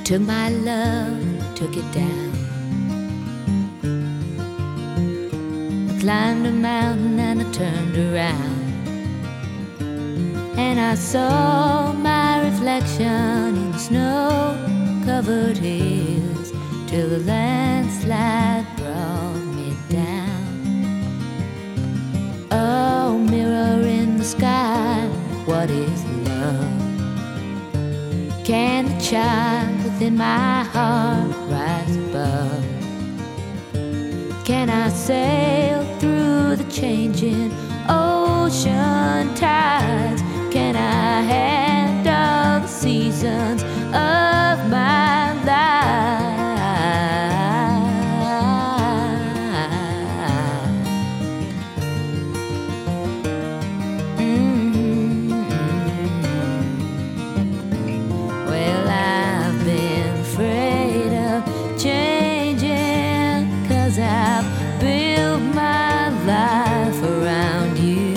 took my love, took it down. I climbed a mountain and I turned around, and I saw my reflection in snow-covered hills till the landslide brought me down. Oh, mirror in the sky, what is love? Can the child within my heart rise above? Can I sail through the changing ocean tides? Can I handle the seasons of my life? Well, I've been afraid of changing, 'cause I've built my life around you.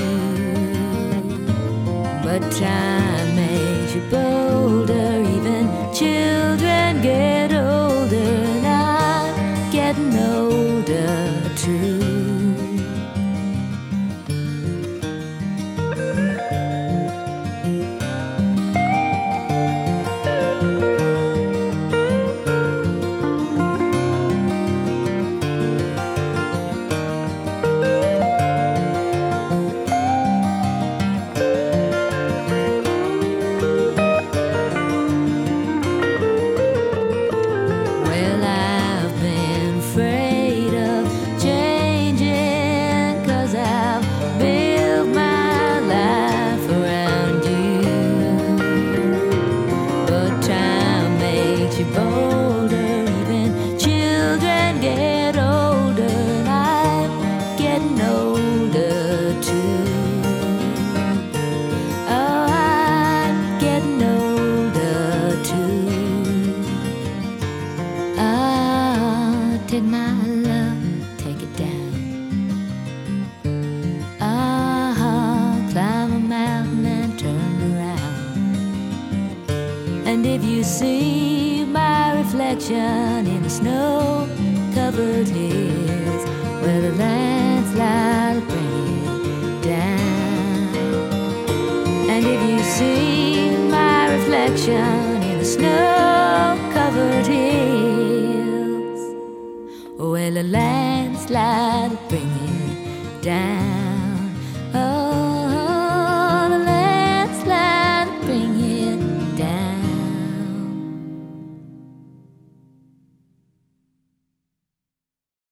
But time makes you bolder, even children get older, and I'm getting older too. Bolder, even children get older, and I'm getting older too. Oh, I'm getting older too. Oh, take my love, take it down. Oh, climb a mountain and turn around, and if you see my reflection in the snow-covered hills, where the landslide will bring it down. And if you see my reflection in the snow-covered hills, where the landslide will bring it down.